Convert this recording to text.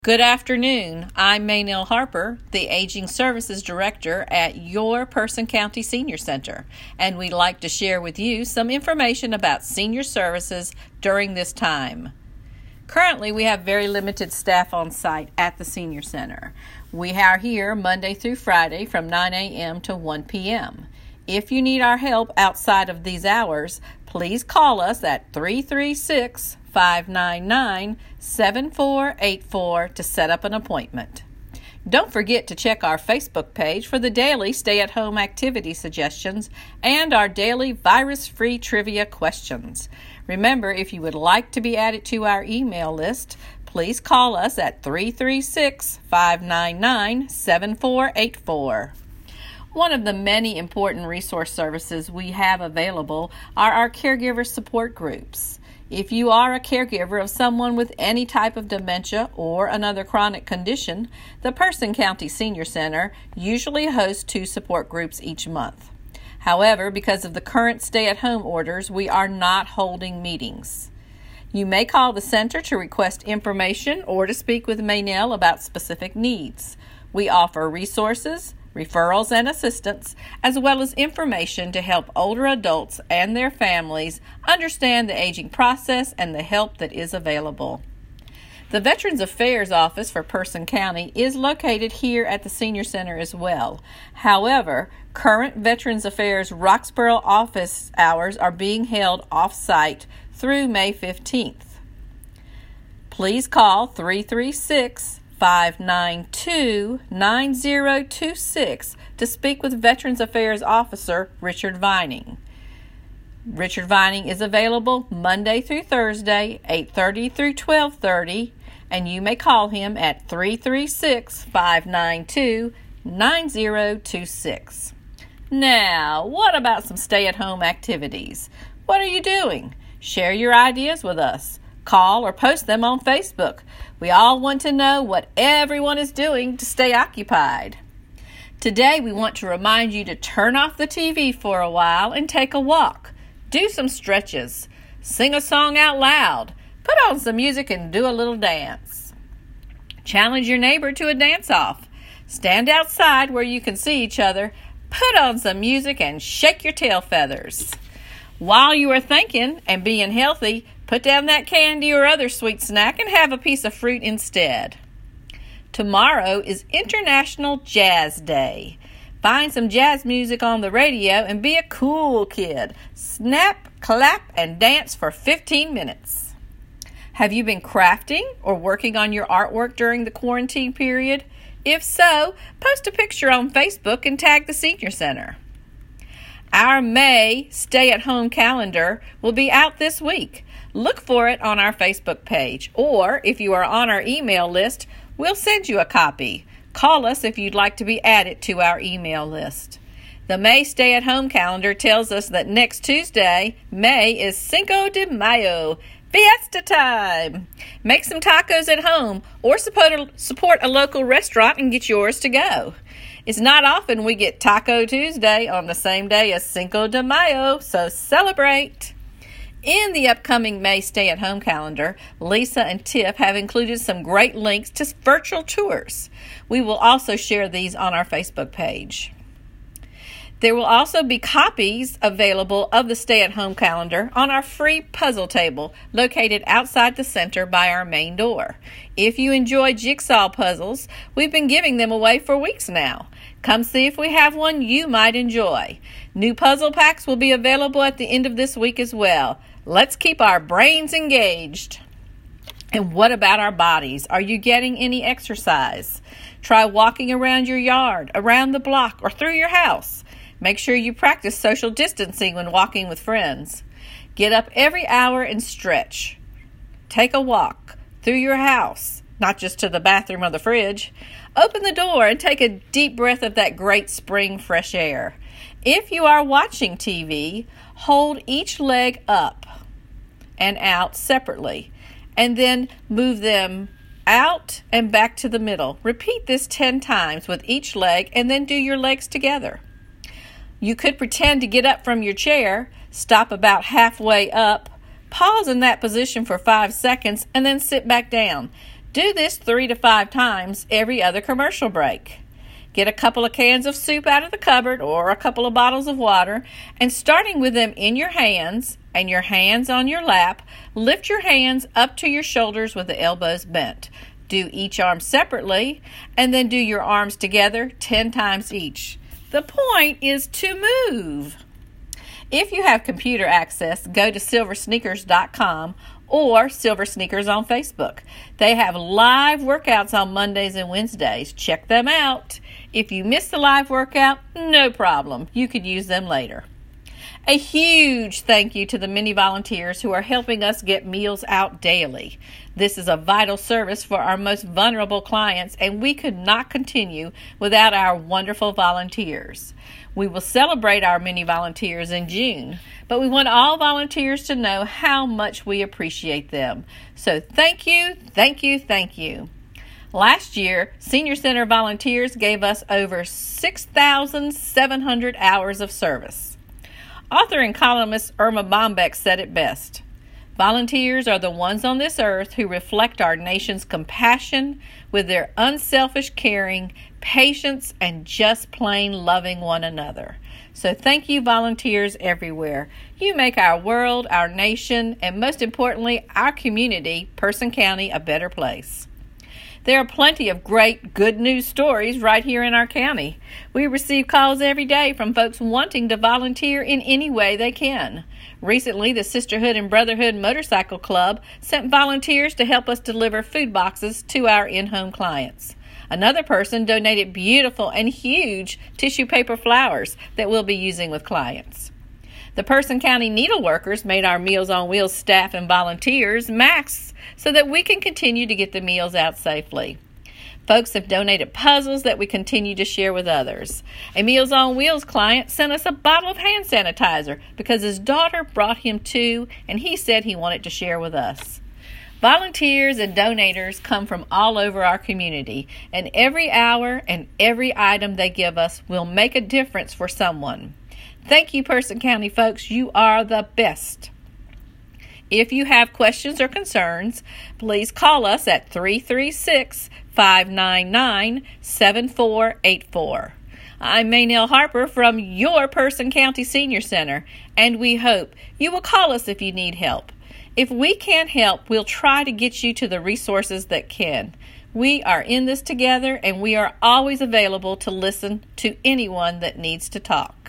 Good afternoon. I'm Maynell Harper, the Aging Services Director at your Person County Senior Center, and we'd like to share with you some information about senior services during this time. Currently, we have very limited staff on site at the Senior Center. We are here Monday through Friday from 9 a.m. to 1 p.m. If you need our help outside of these hours, please call us at 336-599-7484 to set up an appointment. Don't forget to check our Facebook page for the daily stay-at-home activity suggestions and our daily virus-free trivia questions. Remember, if you would like to be added to our email list, please call us at 336-599-7484. One of the many important resource services we have available are our caregiver support groups. If you are a caregiver of someone with any type of dementia or another chronic condition, the Person County Senior Center usually hosts 2 support groups each month. However, because of the current stay-at-home orders, we are not holding meetings. You may call the center to request information or to speak with Maynell about specific needs. We offer resources, referrals, and assistance, as well as information to help older adults and their families understand the aging process and the help that is available. The Veterans Affairs Office for Person County is located here at the Senior Center as well. However, current Veterans Affairs Roxborough office hours are being held off-site through May 15th. Please call 336-592-9026 to speak with Veterans Affairs Officer Richard Vining. Richard Vining is available Monday through Thursday, 8:30 through 12:30, and you may call him at 336-592-9026. Now, what about some stay-at-home activities? What are you doing? Share your ideas with us. Call or post them on Facebook. We all want to know what everyone is doing to stay occupied. Today, we want to remind you to turn off the TV for a while and take a walk. Do some stretches. Sing a song out loud. Put on some music and do a little dance. Challenge your neighbor to a dance-off. Stand outside where you can see each other. Put on some music and shake your tail feathers. While you are thinking and being healthy, put down that candy or other sweet snack and have a piece of fruit instead. Tomorrow is International Jazz Day. Find some jazz music on the radio and be a cool kid. Snap, clap, and dance for 15 minutes. Have you been crafting or working on your artwork during the quarantine period? If so, post a picture on Facebook and tag the Senior Center. Our May stay-at-home calendar will be out this week. Look for it on our Facebook page, or if you are on our email list, we'll send you a copy. Call us if you'd like to be added to our email list. The May stay-at-home calendar tells us that next Tuesday, May, is Cinco de Mayo, fiesta time. Make some tacos at home or support a local restaurant and get yours to go. It's not often we get Taco Tuesday on the same day as Cinco de Mayo, so celebrate. In the upcoming May stay-at-home calendar, Lisa and Tiff have included some great links to virtual tours. We will also share these on our Facebook page. There will also be copies available of the stay-at-home calendar on our free puzzle table located outside the center by our main door. If you enjoy jigsaw puzzles, we've been giving them away for weeks now. Come see if we have one you might enjoy. New puzzle packs will be available at the end of this week as well. Let's keep our brains engaged. And what about our bodies? Are you getting any exercise? Try walking around your yard, around the block, or through your house. Make sure you practice social distancing when walking with friends. Get up every hour and stretch. Take a walk through your house, not just to the bathroom or the fridge. Open the door and take a deep breath of that great spring fresh air. If you are watching TV, hold each leg up and out separately, and then move them out and back to the middle. Repeat this 10 times with each leg, and then do your legs together. You could pretend to get up from your chair, stop about halfway up, pause in that position for 5 seconds, and then sit back down. Do this 3 to 5 times every other commercial break. Get a couple of cans of soup out of the cupboard or a couple of bottles of water, and starting with them in your hands and your hands on your lap, lift your hands up to your shoulders with the elbows bent. Do each arm separately, and then do your arms together 10 times each. The point is to move. If you have computer access, go to silversneakers.com or Silver Sneakers on Facebook. They have live workouts on Mondays and Wednesdays. Check them out. If you miss the live workout, no problem. You could use them later. A huge thank you to the many volunteers who are helping us get meals out daily. This is a vital service for our most vulnerable clients, and we could not continue without our wonderful volunteers. We will celebrate our many volunteers in June, but we want all volunteers to know how much we appreciate them. So thank you, thank you, thank you. Last year, Senior Center volunteers gave us over 6,700 hours of service. Author and columnist Irma Bombeck said it best. Volunteers are the ones on this earth who reflect our nation's compassion with their unselfish caring, patience, and just plain loving one another. So thank you, volunteers everywhere. You make our world, our nation, and most importantly, our community, Person County, a better place. There are plenty of great good news stories right here in our county. We receive calls every day from folks wanting to volunteer in any way they can. Recently, the Sisterhood and Brotherhood Motorcycle Club sent volunteers to help us deliver food boxes to our in-home clients. Another person donated beautiful and huge tissue paper flowers that we'll be using with clients. The Person County Needleworkers made our Meals on Wheels staff and volunteers masks so that we can continue to get the meals out safely. Folks have donated puzzles that we continue to share with others. A Meals on Wheels client sent us a bottle of hand sanitizer because his daughter brought him 2 and he said he wanted to share with us. Volunteers and donators come from all over our community, and every hour and every item they give us will make a difference for someone. Thank you, Person County folks. You are the best. If you have questions or concerns, please call us at 336-599-7484. I'm Maynell Harper from your Person County Senior Center, and we hope you will call us if you need help. If we can't help, we'll try to get you to the resources that can. We are in this together, and we are always available to listen to anyone that needs to talk.